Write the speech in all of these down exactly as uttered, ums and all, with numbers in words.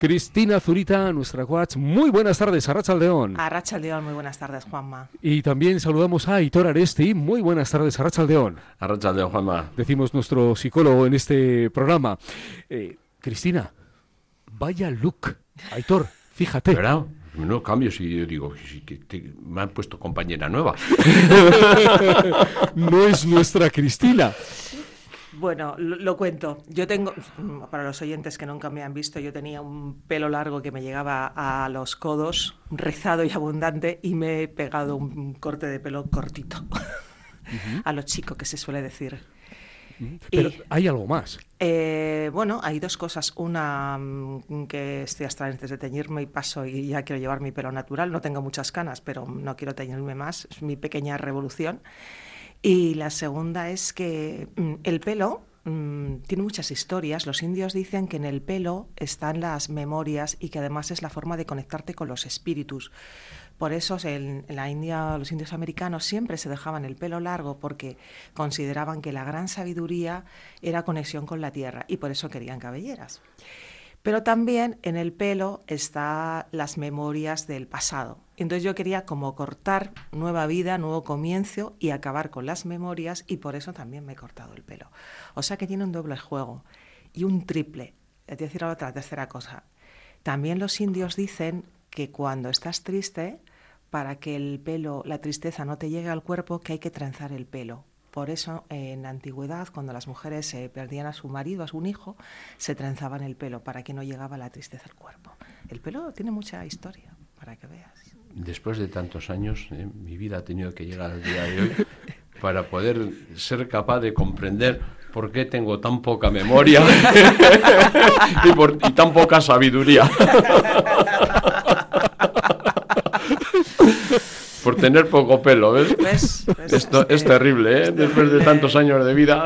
Cristina Zurita, nuestra coach. Muy buenas tardes, Arratsaldeon. Arratsaldeon, muy buenas tardes, Juanma. Y también saludamos a Aitor Aresti. Muy buenas tardes, Arratsaldeon. Arratsaldeon, Juanma. Decimos nuestro psicólogo en este programa. Eh, Cristina, vaya look. Aitor, fíjate. ¿Verdad? No cambio si yo digo, si que te, me han puesto compañera nueva. No es nuestra Cristina. Bueno, lo, lo cuento. Yo tengo, para los oyentes que nunca me han visto, yo tenía un pelo largo que me llegaba a los codos, rizado y abundante, y me he pegado un corte de pelo cortito. Uh-huh. A lo chico, que se suele decir. Pero y, hay algo más. Eh, bueno, hay dos cosas. Una, que estoy hasta antes de teñirme y paso y ya quiero llevar mi pelo natural. No tengo muchas canas, pero no quiero teñirme más. Es mi pequeña revolución. Y la segunda es que mm, el pelo mm, tiene muchas historias. Los indios dicen que en el pelo están las memorias y que además es la forma de conectarte con los espíritus. Por eso en, en la India los indios americanos siempre se dejaban el pelo largo porque consideraban que la gran sabiduría era conexión con la tierra y por eso querían cabelleras. Pero también en el pelo están las memorias del pasado. Entonces yo quería como cortar nueva vida, nuevo comienzo y acabar con las memorias y por eso también me he cortado el pelo. O sea que tiene un doble juego y un triple. Es decir, ahora otra tercera cosa. También los indios dicen que cuando estás triste, para que el pelo, la tristeza no te llegue al cuerpo, que hay que trenzar el pelo. Por eso, en la antigüedad, cuando las mujeres eh, perdían a su marido, a su hijo, se trenzaban el pelo para que no llegaba la tristeza al cuerpo. El pelo tiene mucha historia, para que veas. Después de tantos años, eh, mi vida ha tenido que llegar al día de hoy para poder ser capaz de comprender por qué tengo tan poca memoria y, por, y tan poca sabiduría. Por tener poco pelo, ¿ves? ¿Ves? ¿Ves? Esto es terrible, ¿eh? Después de tantos años de vida.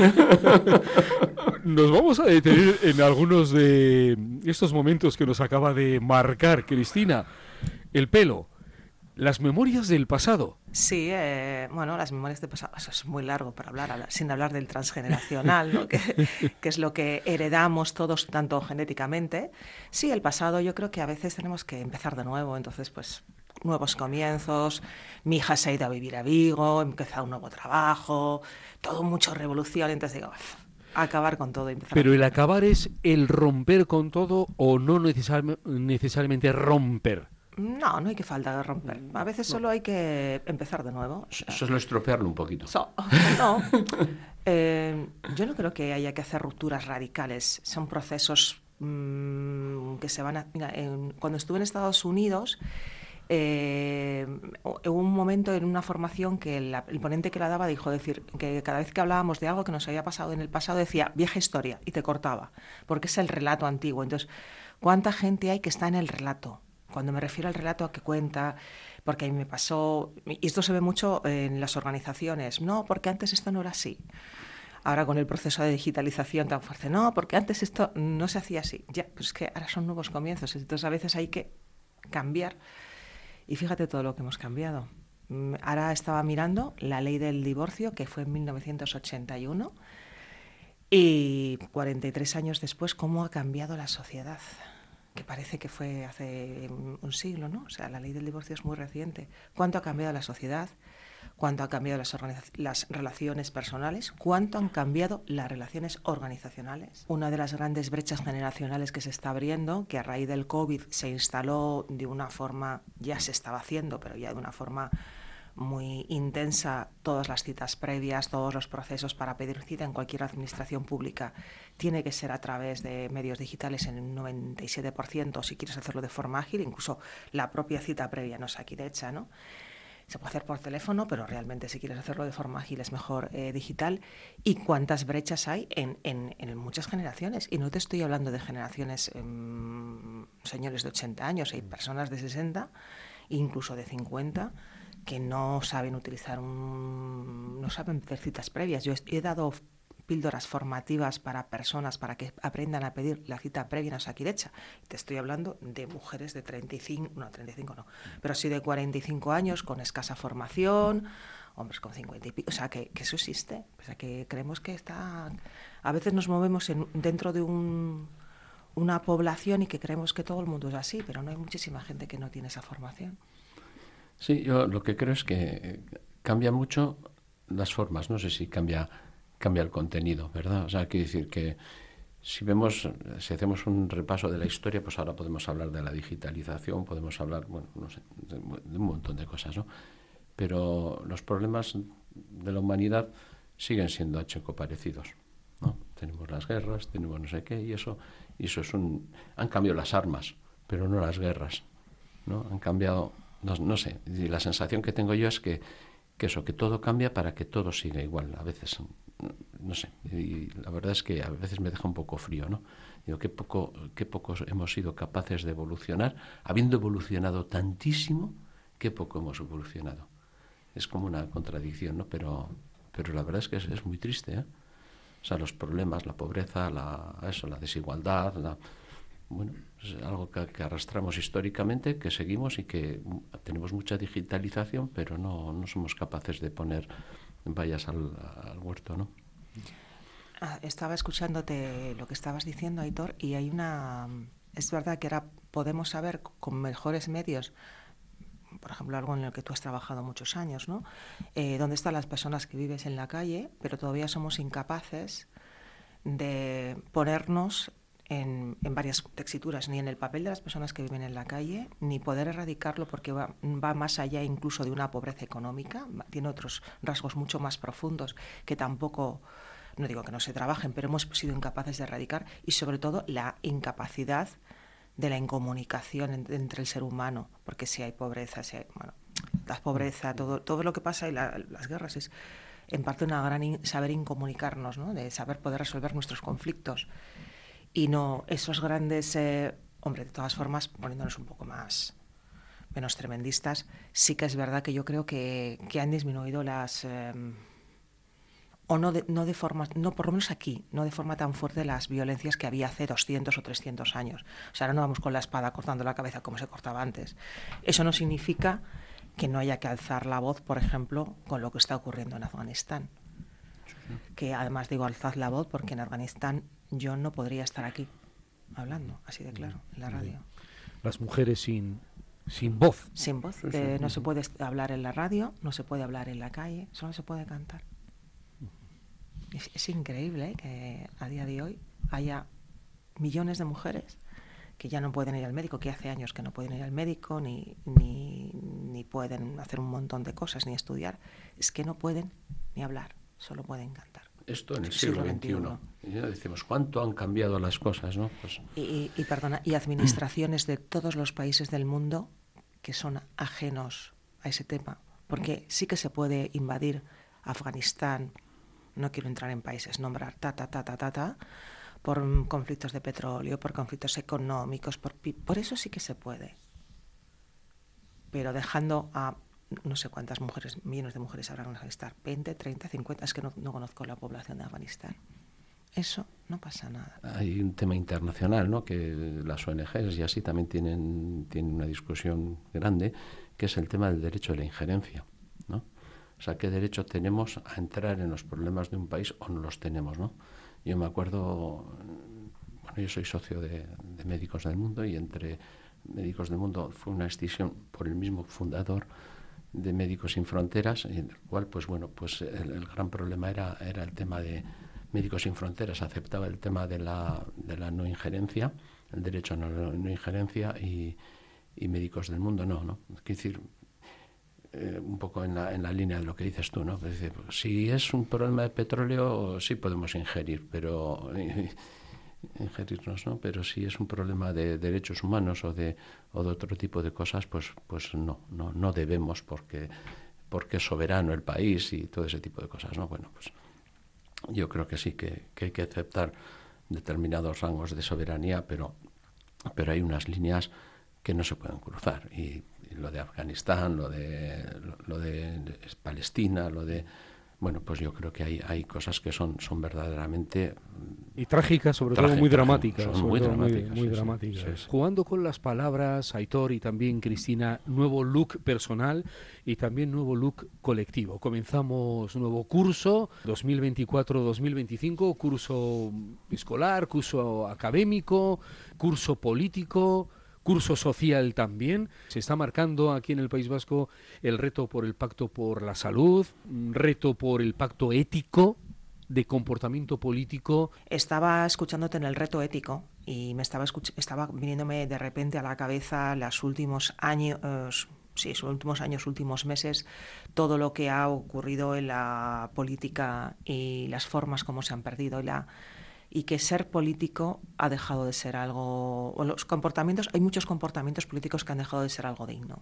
Nos vamos a detener en algunos de estos momentos que nos acaba de marcar Cristina. El pelo, las memorias del pasado. Sí, eh, bueno, las memorias del pasado, eso es muy largo para hablar, hablar sin hablar del transgeneracional, ¿no? que, que es lo que heredamos todos tanto genéticamente. Sí, el pasado yo creo que a veces tenemos que empezar de nuevo, entonces pues nuevos comienzos, mi hija se ha ido a vivir a Vigo, he empezado un nuevo trabajo, todo mucho revolución, entonces digo, acabar con todo y empezar. Pero el acabar es el romper con todo o no necesari- necesariamente romper. No, no hay que falta de romper. A veces solo hay que empezar de nuevo. Eso es lo estropearlo un poquito. So, no, eh, yo no creo que haya que hacer rupturas radicales. Son procesos mmm, que se van a... Mira, en, cuando estuve en Estados Unidos, eh, hubo un momento en una formación que la, el ponente que la daba dijo decir que cada vez que hablábamos de algo que nos había pasado en el pasado decía vieja historia y te cortaba, porque es el relato antiguo. Entonces, ¿cuánta gente hay que está en el relato? Cuando me refiero al relato a que cuenta, porque a mí me pasó, y esto se ve mucho en las organizaciones, no, porque antes esto no era así. Ahora con el proceso de digitalización tan fuerte, no, porque antes esto no se hacía así. Ya, pues es que ahora son nuevos comienzos, entonces a veces hay que cambiar. Y fíjate todo lo que hemos cambiado. Ahora estaba mirando la ley del divorcio, que fue en mil novecientos ochenta y uno, y cuarenta y tres años después, cómo ha cambiado la sociedad. Que parece que fue hace un siglo, ¿no? O sea, la ley del divorcio es muy reciente. ¿Cuánto ha cambiado la sociedad? ¿Cuánto han cambiado las, organiz- las relaciones personales? ¿Cuánto han cambiado las relaciones organizacionales? Una de las grandes brechas generacionales que se está abriendo, que a raíz del COVID se instaló de una forma, ya se estaba haciendo, pero ya de una forma muy intensa, todas las citas previas, todos los procesos para pedir cita en cualquier administración pública tiene que ser a través de medios digitales en un noventa y siete por ciento, si quieres hacerlo de forma ágil, incluso la propia cita previa no es aquí de hecha, ¿no? Se puede hacer por teléfono, pero realmente si quieres hacerlo de forma ágil es mejor eh, digital. ¿Y cuántas brechas hay en, en, en muchas generaciones? Y no te estoy hablando de generaciones, eh, señores de ochenta años, hay personas de sesenta, incluso de cincuenta, que no saben utilizar un, no saben hacer citas previas. Yo he dado píldoras formativas para personas para que aprendan a pedir la cita previa en Osakidecha. Te estoy hablando de mujeres de treinta y cinco, no, treinta y cinco no, pero sí de cuarenta y cinco años con escasa formación, hombres con cincuenta y pico, o sea, que, que eso existe. O sea, que creemos que está... A veces nos movemos en, dentro de un... una población y que creemos que todo el mundo es así, pero no hay muchísima gente que no tiene esa formación. Sí, yo lo que creo es que cambia mucho las formas, no sé si cambia, cambia el contenido, ¿verdad? O sea, quiero decir que si vemos, si hacemos un repaso de la historia, pues ahora podemos hablar de la digitalización, podemos hablar, bueno, no sé, de, de un montón de cosas, ¿no? Pero los problemas de la humanidad siguen siendo checo parecidos, ¿no? Tenemos las guerras, tenemos no sé qué, y eso, y eso es un... Han cambiado las armas, pero no las guerras, ¿no? Han cambiado, no, no sé, y la sensación que tengo yo es que, que eso, que todo cambia para que todo siga igual, a veces, no sé, y la verdad es que a veces me deja un poco frío, ¿no? Digo, qué poco, qué pocos hemos sido capaces de evolucionar, habiendo evolucionado tantísimo, qué poco hemos evolucionado. Es como una contradicción, ¿no? Pero, pero la verdad es que es, es muy triste, ¿eh? O sea, los problemas, la pobreza, la, eso, la desigualdad, la, bueno, es algo que, que arrastramos históricamente, que seguimos y que tenemos mucha digitalización, pero no, no somos capaces de poner vallas al, al huerto, ¿no? Ah, estaba escuchándote lo que estabas diciendo, Aitor, y hay una... Es verdad que ahora podemos saber con mejores medios, por ejemplo, algo en el que tú has trabajado muchos años, ¿no? Eh, dónde están las personas que vives en la calle, pero todavía somos incapaces de ponernos en, en varias texturas, ni en el papel de las personas que viven en la calle, ni poder erradicarlo porque va, va más allá incluso de una pobreza económica, tiene otros rasgos mucho más profundos que tampoco, no digo que no se trabajen, pero hemos sido incapaces de erradicar, y sobre todo la incapacidad de la incomunicación en, entre el ser humano, porque si hay pobreza, si hay, bueno, la pobreza, todo, todo lo que pasa y la, las guerras es en parte una gran in, saber incomunicarnos, ¿no? De saber poder resolver nuestros conflictos y no esos grandes, eh, hombre, de todas formas, poniéndonos un poco más menos tremendistas, sí que es verdad que yo creo que, que han disminuido las... Eh, o no de, no de forma, no por lo menos aquí, no de forma tan fuerte las violencias que había hace doscientos o trescientos años. O sea, ahora no vamos con la espada cortando la cabeza como se cortaba antes. Eso no significa que no haya que alzar la voz, por ejemplo, con lo que está ocurriendo en Afganistán. Que además digo alzad la voz porque en Afganistán yo no podría estar aquí hablando, así de claro, en la radio. Las mujeres sin, sin voz. Sin voz. Eh, no se puede hablar en la radio, no se puede hablar en la calle, solo se puede cantar. Es, es increíble, ¿eh?, que a día de hoy haya millones de mujeres que ya no pueden ir al médico, que hace años que no pueden ir al médico, ni, ni, ni pueden hacer un montón de cosas, ni estudiar. Es que no pueden ni hablar, solo pueden cantar. Esto en el siglo veintiuno. Y ya decimos, ¿cuánto han cambiado las cosas, no? Pues... Y, y, y, perdona, y administraciones de todos los países del mundo que son ajenos a ese tema. Porque sí que se puede invadir Afganistán, no quiero entrar en países, nombrar ta, ta, ta, ta, ta, ta, por conflictos de petróleo, por conflictos económicos, por, por eso sí que se puede. Pero dejando a no sé cuántas mujeres, millones de mujeres habrán en Afganistán, veinte, treinta, cincuenta, es que no, no conozco la población de Afganistán. Eso no pasa nada. Hay un tema internacional, ¿no?, que las O N Ges y así también tienen, tienen una discusión grande, que es el tema del derecho de la injerencia, ¿no? O sea, ¿qué derecho tenemos a entrar en los problemas de un país o no los tenemos, ¿no? Yo me acuerdo, bueno, yo soy socio de, de Médicos del Mundo, y entre Médicos del Mundo fue una extinción por el mismo fundador de Médicos Sin Fronteras, en el cual, pues bueno, pues el, el gran problema era, era el tema de Médicos Sin Fronteras, aceptaba el tema de la, de la no injerencia, el derecho a no, no injerencia, y, y Médicos del Mundo no, ¿no? Es decir, Eh, un poco en la, en la línea de lo que dices tú, ¿no? Es decir, si es un problema de petróleo, sí podemos ingerir, pero eh, ingerirnos, ¿no? Pero si es un problema de derechos humanos o de, o de otro tipo de cosas, pues, pues no, no, no debemos, porque, porque es soberano el país y todo ese tipo de cosas, ¿no? Bueno, pues yo creo que sí, que, que hay que aceptar determinados rangos de soberanía, pero, pero hay unas líneas que no se pueden cruzar, y lo de Afganistán, lo de lo de Palestina, lo de bueno, pues yo creo que hay, hay cosas que son, son verdaderamente... Y trágicas, sobre trágicas, todo muy dramáticas. Son sobre muy todo dramáticas. Muy, muy sí, dramáticas. sí, sí. Jugando con las palabras, Aitor y también Cristina, nuevo look personal y también nuevo look colectivo. Comenzamos nuevo curso, dos mil veinticuatro dos mil veinticinco, curso escolar, curso académico, curso político, curso social también. Se está marcando aquí en el País Vasco el reto por el Pacto por la Salud, un reto por el Pacto Ético de comportamiento político. Estaba escuchándote en el reto ético y me estaba, escuch- estaba viniéndome de repente a la cabeza los últimos años, eh, sí, los últimos años, últimos meses, todo lo que ha ocurrido en la política y las formas como se han perdido y la y que ser político ha dejado de ser algo, o los comportamientos, hay muchos comportamientos políticos que han dejado de ser algo digno.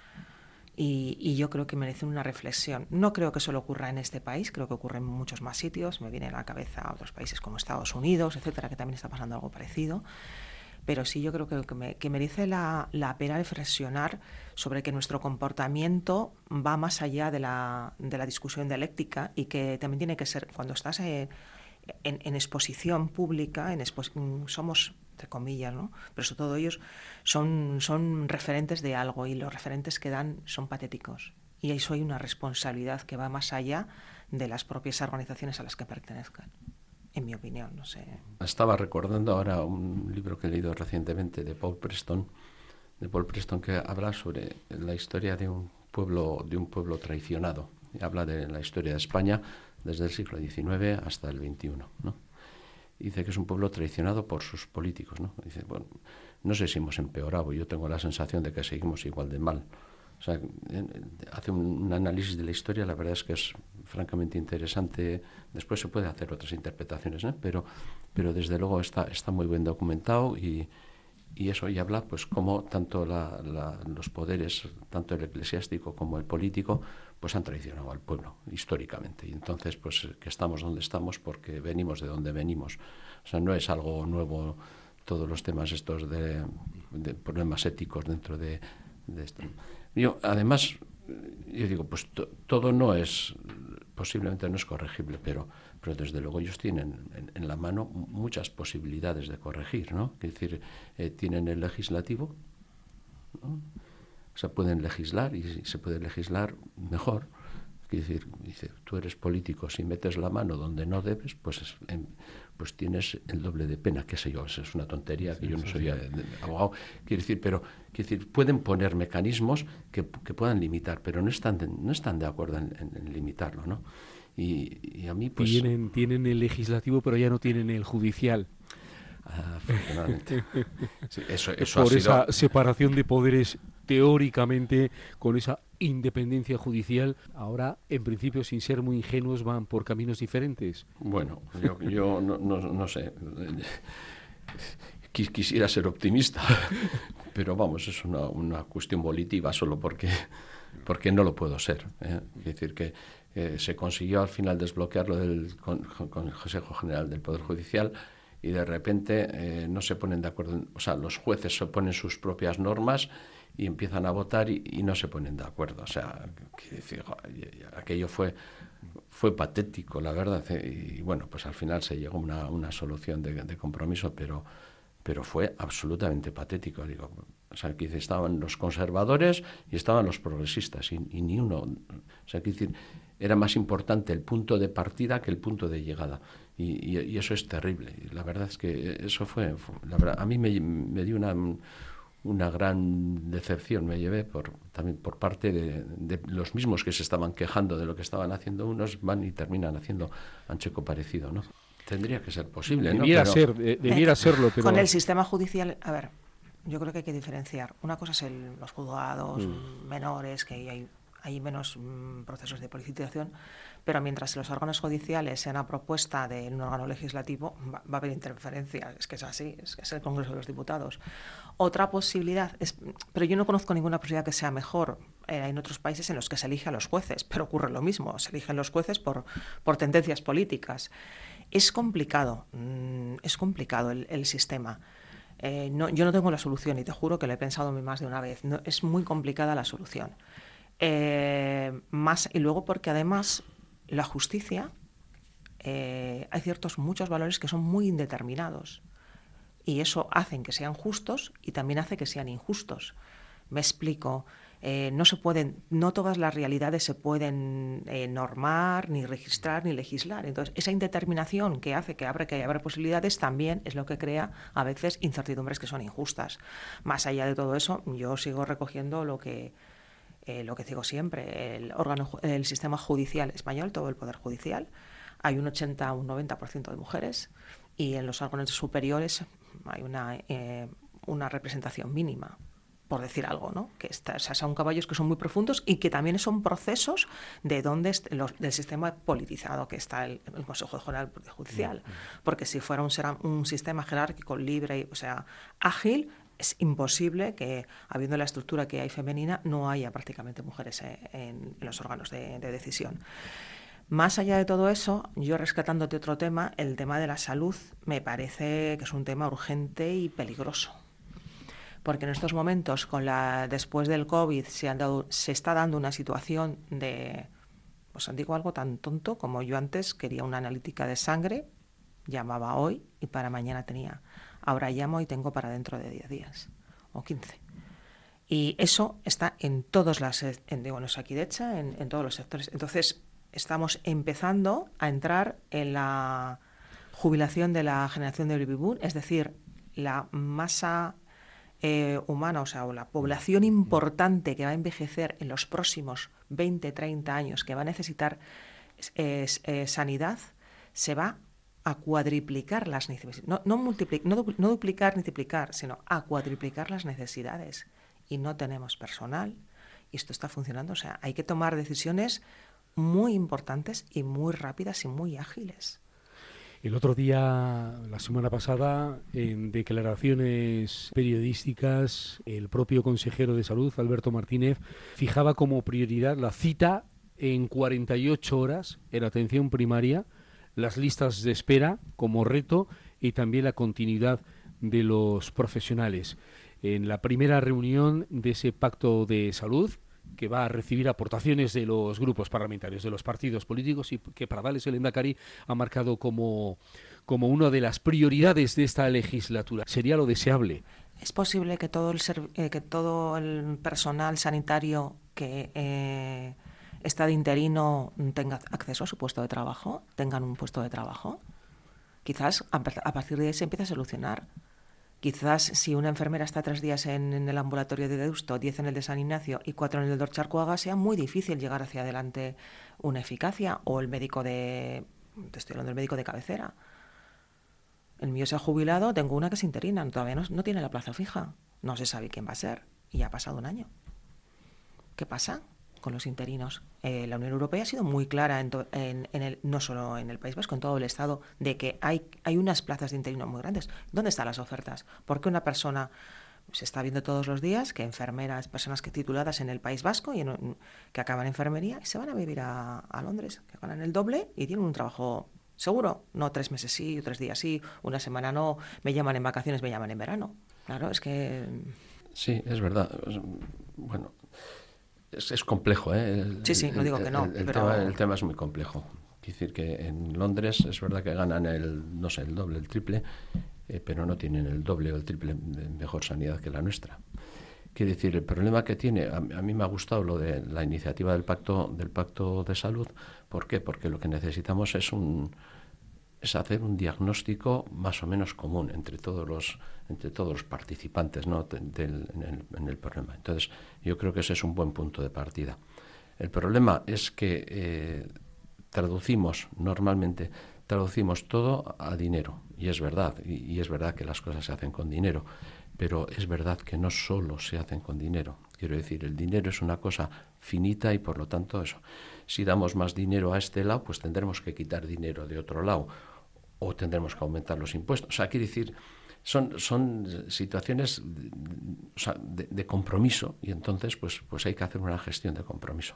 Y, y yo creo que merecen una reflexión. No creo que solo ocurra en este país, creo que ocurre en muchos más sitios. Me viene a la cabeza otros países como Estados Unidos, etcétera, que también está pasando algo parecido. Pero sí, yo creo que, que, me, que merece la, la pena reflexionar sobre que nuestro comportamiento va más allá de la, de la discusión dialéctica y que también tiene que ser, cuando estás en, en, en exposición pública, en expo, somos... entre comillas, ¿no? Pero sobre todo ellos son, son referentes de algo y los referentes que dan son patéticos. Y eso hay una responsabilidad que va más allá de las propias organizaciones a las que pertenezcan, en mi opinión, no sé. Estaba recordando ahora un libro que he leído recientemente de Paul Preston, de Paul Preston que habla sobre la historia de un pueblo, de un pueblo traicionado. Y habla de la historia de España desde el siglo diecinueve hasta el veintiuno, ¿no? Dice que es un pueblo traicionado por sus políticos, ¿no? Dice, bueno, no sé si hemos empeorado, yo tengo la sensación de que seguimos igual de mal. O sea, hace un, un análisis de la historia, la verdad es que es francamente interesante. Después se puede hacer otras interpretaciones, ¿eh? pero, pero desde luego está, está muy bien documentado y, y eso, y habla pues cómo tanto la, la, los poderes, tanto el eclesiástico como el político, pues han traicionado al pueblo históricamente. Y entonces, pues que estamos donde estamos porque venimos de donde venimos. O sea, no es algo nuevo todos los temas estos de, de problemas éticos dentro de, de esto. Yo, además, yo digo, pues to, todo no es, posiblemente no es corregible, pero, pero desde luego ellos tienen en, en la mano muchas posibilidades de corregir, ¿no? Es decir, eh, tienen el legislativo, ¿no? O sea, pueden legislar y se puede legislar mejor. Es decir, dice, tú eres político, si metes la mano donde no debes, pues, en, pues tienes el doble de pena, qué sé yo, es una tontería, que sí, yo no sí, soy sí. abogado. Quiero decir, pero quiero decir, pueden poner mecanismos que, que puedan limitar, pero no están de, no están de acuerdo en, en, en limitarlo, ¿no? Y, y a mí, pues... Tienen, tienen el legislativo, pero ya no tienen el judicial. Afortunadamente. Sí, eso, eso por ha esa sido... separación de poderes teóricamente, con esa independencia judicial, ahora en principio, sin ser muy ingenuos, van por caminos diferentes. Bueno, yo, yo no, no, no sé, quisiera ser optimista, pero vamos, es una, una cuestión volitiva solo porque, porque no lo puedo ser, ¿eh? Es decir, que eh, se consiguió al final desbloquear lo del con, con Consejo General del Poder Judicial y de repente eh, no se ponen de acuerdo, o sea, los jueces se ponen sus propias normas y empiezan a votar y, y no se ponen de acuerdo. O sea, que decir, aquello fue fue patético, la verdad. Y, y bueno, pues al final se llegó a una, una solución de, de compromiso, pero, pero fue absolutamente patético. Digo, o sea, que estaban los conservadores y estaban los progresistas y, y ni uno. O sea, que decir, era más importante el punto de partida que el punto de llegada. Y, y, y eso es terrible. Y la verdad es que eso fue, fue la verdad, a mí me, me dio una... una gran decepción me llevé por, también por parte de, de los mismos que se estaban quejando de lo que estaban haciendo unos, van y terminan haciendo un checo parecido, ¿no? Tendría que ser posible, ¿no? Debiera Pero... ser, de, debiera eh, serlo, pero... Con el sistema judicial, a ver, yo creo que hay que diferenciar. Una cosa es el, los juzgados mm. menores, que hay, hay menos mm, procesos de politización, pero mientras los órganos judiciales sean a propuesta de un órgano legislativo, va, va a haber interferencia. Es que es así, es que es el Congreso de los Diputados. Otra posibilidad, es, pero yo no conozco ninguna posibilidad que sea mejor. Eh, hay en otros países en los que se elige a los jueces, pero ocurre lo mismo, se eligen los jueces por, por tendencias políticas. Es complicado, mmm, es complicado el, el sistema. Eh, no, yo no tengo la solución y te juro que lo he pensado más de una vez. No, es muy complicada la solución. Eh, más, y luego porque además la justicia, eh, hay ciertos muchos valores que son muy indeterminados y eso hace que sean justos y también hace que sean injustos. Me explico. Eh, no se pueden, no todas las realidades se pueden eh, normar, ni registrar, ni legislar. Entonces, esa indeterminación que hace que abre que haya posibilidades también es lo que crea a veces incertidumbres que son injustas. Más allá de todo eso, yo sigo recogiendo lo que eh, lo que digo siempre, el órgano, el sistema judicial español, todo el poder judicial, hay un ochenta, un noventa por ciento de mujeres y en los órganos superiores hay una eh, una representación mínima, por decir algo, ¿no? Que está, o sea, son caballos que son muy profundos y que también son procesos de donde est- los, del sistema politizado que está el, el Consejo General Judicial. Porque si fuera un, un sistema jerárquico, libre, o sea, ágil, es imposible que, habiendo la estructura que hay femenina, no haya prácticamente mujeres en, en los órganos de, de decisión. Más allá de todo eso, yo rescatándote otro tema, el tema de la salud me parece que es un tema urgente y peligroso. Porque en estos momentos, con la, después del COVID, se, han dado, se está dando una situación de, pues digo algo tan tonto como yo antes quería una analítica de sangre, llamaba hoy y para mañana tenía. Ahora llamo y tengo para dentro de diez días o quince. Y eso está en todos las, en, digo, en Osakidecha, en, en todos los sectores. Entonces, estamos empezando a entrar en la jubilación de la generación de baby boom, es decir, la masa Eh, humana, o sea, o la población importante que va a envejecer en los próximos veinte, treinta años, que va a necesitar eh, eh, sanidad, se va a cuadriplicar las necesidades. No, no, multipli- no, du- no duplicar ni triplicar, sino a cuadriplicar las necesidades. Y no tenemos personal. Y esto está funcionando. O sea, hay que tomar decisiones muy importantes y muy rápidas y muy ágiles. El otro día, la semana pasada, en declaraciones periodísticas, el propio consejero de Salud, Alberto Martínez, fijaba como prioridad la cita en cuarenta y ocho horas en atención primaria, las listas de espera como reto y también la continuidad de los profesionales. En la primera reunión de ese pacto de salud, que va a recibir aportaciones de los grupos parlamentarios, de los partidos políticos, y que Pradales el Lehendakari ha marcado como, como una de las prioridades de esta legislatura. Sería lo deseable. ¿Es posible que todo el, eh, que todo el personal sanitario que eh, está de interino tenga acceso a su puesto de trabajo, tengan un puesto de trabajo? Quizás a, a partir de ahí se empieza a solucionar. Quizás si una enfermera está tres días en, en el ambulatorio de Deusto, diez en el de San Ignacio y cuatro en el de Orcharcoaga, sea muy difícil llegar hacia adelante una eficacia. O el médico de... Te estoy hablando del médico de cabecera. El mío se ha jubilado, tengo una que es interina, todavía no, no tiene la plaza fija. No se sabe quién va a ser. Y ya ha pasado un año. ¿Qué pasa con los interinos? Eh, la Unión Europea ha sido muy clara, en to, en, en el, no solo en el País Vasco, en todo el Estado, de que hay, hay unas plazas de interino muy grandes. ¿Dónde están las ofertas? Porque una persona, se está viendo todos los días que enfermeras, personas que tituladas en el País Vasco y en, que acaban enfermería y se van a vivir a, a Londres, que ganan el doble y tienen un trabajo seguro. No tres meses sí, tres días sí, una semana no, me llaman en vacaciones, me llaman en verano. Claro, es que... Sí, es verdad. Bueno... Es, es complejo, ¿eh? El, sí, sí, no digo que no. El, el, pero... tema, el tema es muy complejo. Quiero decir que en Londres es verdad que ganan el, no sé, el doble, el triple, eh, pero no tienen el doble o el triple de mejor sanidad que la nuestra. Quiero decir, el problema que tiene, a, a mí me ha gustado lo de la iniciativa del pacto, del pacto de salud. ¿Por qué? Porque lo que necesitamos es un es hacer un diagnóstico más o menos común entre todos los entre todos los participantes, ¿no? del, en, el, en el problema. Entonces, yo creo que ese es un buen punto de partida. El problema es que eh, traducimos, normalmente, traducimos todo a dinero, y es verdad, y, y es verdad que las cosas se hacen con dinero, pero es verdad que no solo se hacen con dinero. Quiero decir, el dinero es una cosa finita y, por lo tanto, eso. Si damos más dinero a este lado, pues tendremos que quitar dinero de otro lado, o tendremos que aumentar los impuestos. O sea, quiere decir, son, son situaciones o sea, de, de compromiso, y entonces pues, pues hay que hacer una gestión de compromiso.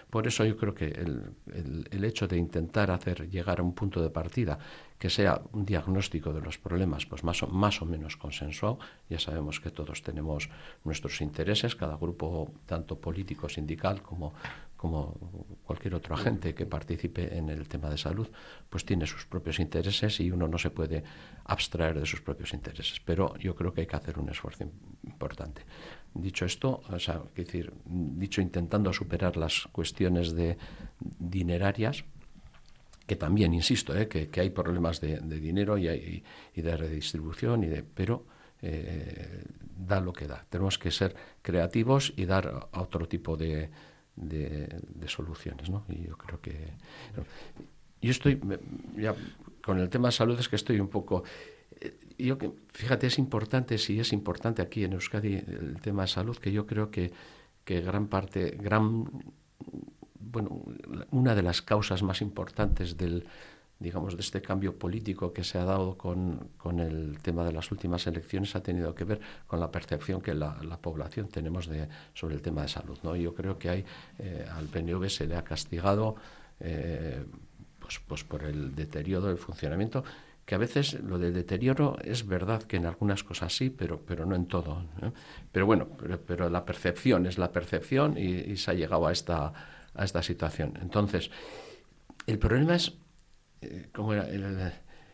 Por eso yo creo que el, el, el hecho de intentar hacer llegar a un punto de partida que sea un diagnóstico de los problemas pues más o, más o menos consensuado, ya sabemos que todos tenemos nuestros intereses, cada grupo, tanto político, sindical, como, como cualquier otro agente que participe en el tema de salud, pues tiene sus propios intereses y uno no se puede abstraer de sus propios intereses. Pero yo creo que hay que hacer un esfuerzo importante. Dicho esto, o sea, es decir, dicho intentando superar las cuestiones de dinerarias, que también, insisto, eh, que, que hay problemas de, de dinero y, hay, y de redistribución, y de, pero eh, da lo que da. Tenemos que ser creativos y dar a otro tipo de, de, de soluciones, ¿no? Y yo creo que... No, yo estoy, ya, con el tema de salud es que estoy un poco... Yo que, fíjate, es importante, sí es importante aquí en Euskadi el tema de salud, que yo creo que, que gran parte, gran... bueno, una de las causas más importantes del, digamos, de este cambio político que se ha dado con, con el tema de las últimas elecciones ha tenido que ver con la percepción que la, la población tenemos de, sobre el tema de salud, ¿no? Yo creo que hay, eh, al P N V se le ha castigado eh, pues, pues por el deterioro del funcionamiento, que a veces lo del deterioro es verdad que en algunas cosas sí, pero, pero no en todo, ¿eh? Pero bueno, pero, pero la percepción es la percepción y, y se ha llegado a esta... a esta situación. Entonces, el problema es, eh, ¿cómo era? El,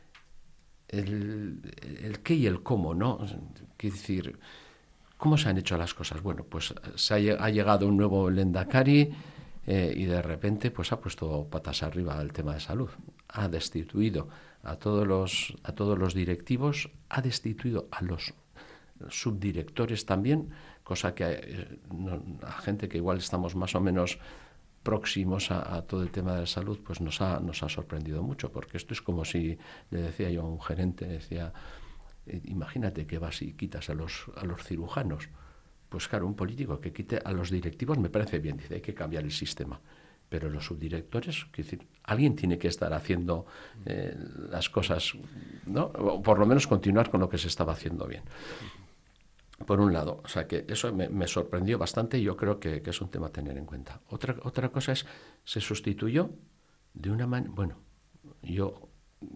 el, el qué y el cómo, ¿no? Quiero decir, ¿cómo se han hecho las cosas? Bueno, pues se ha, ha llegado un nuevo Lehendakari eh, y de repente pues ha puesto patas arriba al tema de salud. Ha destituido a todos los, a todos los directivos, ha destituido a los subdirectores también, cosa que eh, no, a gente que igual estamos más o menos próximos a, a todo el tema de la salud, pues nos ha, nos ha sorprendido mucho, porque esto es como si le decía yo a un gerente, decía, eh, imagínate que vas y quitas a los, a los cirujanos. Pues claro, un político que quite a los directivos me parece bien, dice, hay que cambiar el sistema. Pero los subdirectores, quiero decir, alguien tiene que estar haciendo eh, las cosas, ¿no? O por lo menos continuar con lo que se estaba haciendo bien. Por un lado, o sea que eso me, me sorprendió bastante y yo creo que, que es un tema a tener en cuenta. Otra, otra cosa es, se sustituyó de una manera, bueno, yo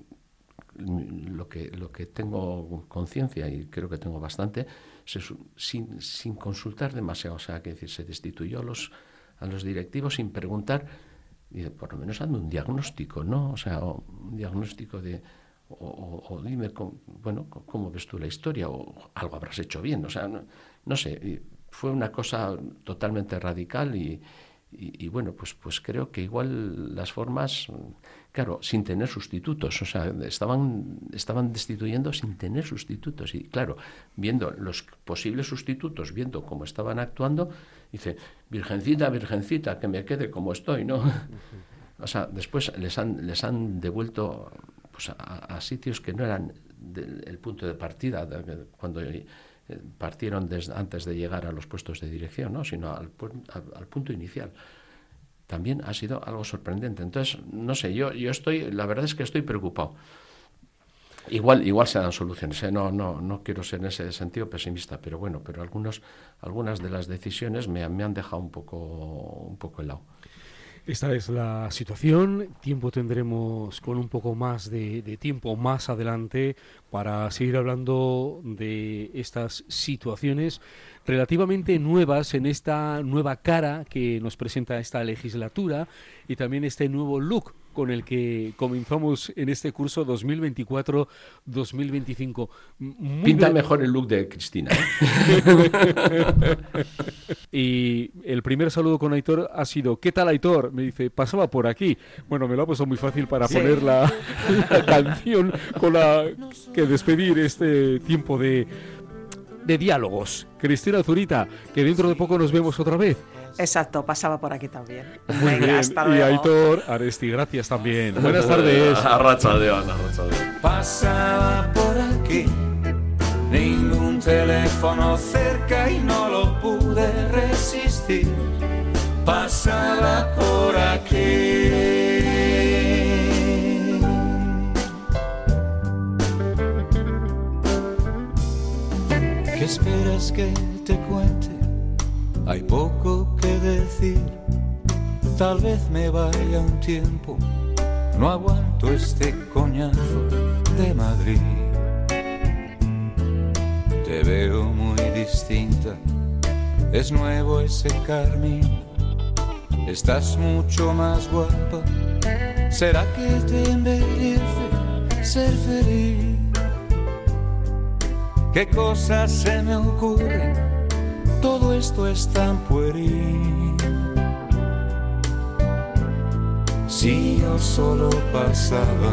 lo que, lo que tengo conciencia y creo que tengo bastante, se, sin, sin consultar demasiado, o sea, que decir, se destituyó a los, a los directivos sin preguntar, y por lo menos hazme un diagnóstico, ¿no? O sea, un diagnóstico de... O, o, o dime, cómo, bueno, cómo ves tú la historia, o algo habrás hecho bien, o sea, no, no sé, fue una cosa totalmente radical y, y, y bueno, pues, pues creo que igual las formas, claro, sin tener sustitutos, o sea, estaban, estaban destituyendo sin tener sustitutos y claro, viendo los posibles sustitutos, viendo cómo estaban actuando, dice, virgencita, virgencita, que me quede como estoy, ¿no? O sea, después les han, les han devuelto... Pues a, a sitios que no eran del, el punto de partida, de, cuando eh, partieron desde, antes de llegar a los puestos de dirección, ¿no? Sino al, al, al punto inicial. También ha sido algo sorprendente. Entonces, no sé, yo, yo estoy, la verdad es que estoy preocupado. Igual, igual se dan soluciones, ¿eh? no, no, no quiero ser en ese sentido pesimista, pero bueno, pero algunos, algunas de las decisiones me, me han dejado un poco, un poco helado. Esta es la situación, tiempo tendremos con un poco más de, de tiempo más adelante para seguir hablando de estas situaciones relativamente nuevas en esta nueva cara que nos presenta esta legislatura y también este nuevo look con el que comenzamos en este curso dos mil veinticuatro dos mil veinticinco. Muy Pinta bien. Mejor el look de Cristina, ¿eh? Y el primer saludo con Aitor ha sido, ¿qué tal, Aitor? Me dice, pasaba por aquí. Bueno, me lo ha puesto muy fácil para Sí. poner la, la canción con la que despedir este tiempo de, de diálogos. Cristina Zurita, que dentro de poco nos vemos otra vez. Exacto, pasaba por aquí también. Muy Venga, bien. hasta Y luego. Aitor Aresti, gracias también. Buenas tardes. Arratsaldeon, arratsaldeon. Pasaba por aquí, ningún teléfono cerca y no lo pude resistir. Pasaba por aquí. ¿Qué esperas que te cuente? Hay poco que decir. tal vez me vaya un tiempo, no aguanto este coñazo de Madrid. Te veo muy distinta, es nuevo ese carmín, estás mucho más guapa, ¿será que te embellece ser feliz? ¿Qué cosas se me ocurren? Todo esto es tan pueril. Si yo solo pasaba,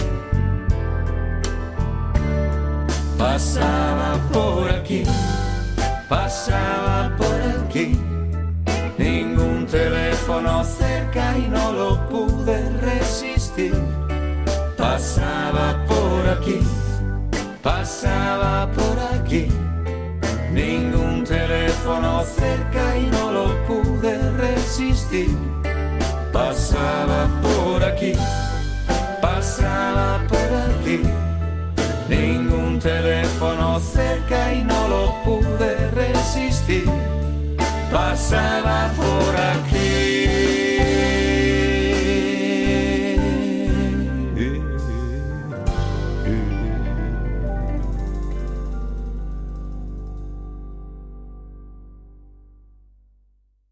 pasaba por aquí, pasaba por aquí, ningún teléfono cerca y no lo pude resistir. Pasaba por aquí, pasaba por aquí, ningún teléfono cerca y no lo pude resistir. Pasaba por aquí, pasaba por aquí, ningún teléfono cerca y no lo pude resistir. Pasaba por aquí.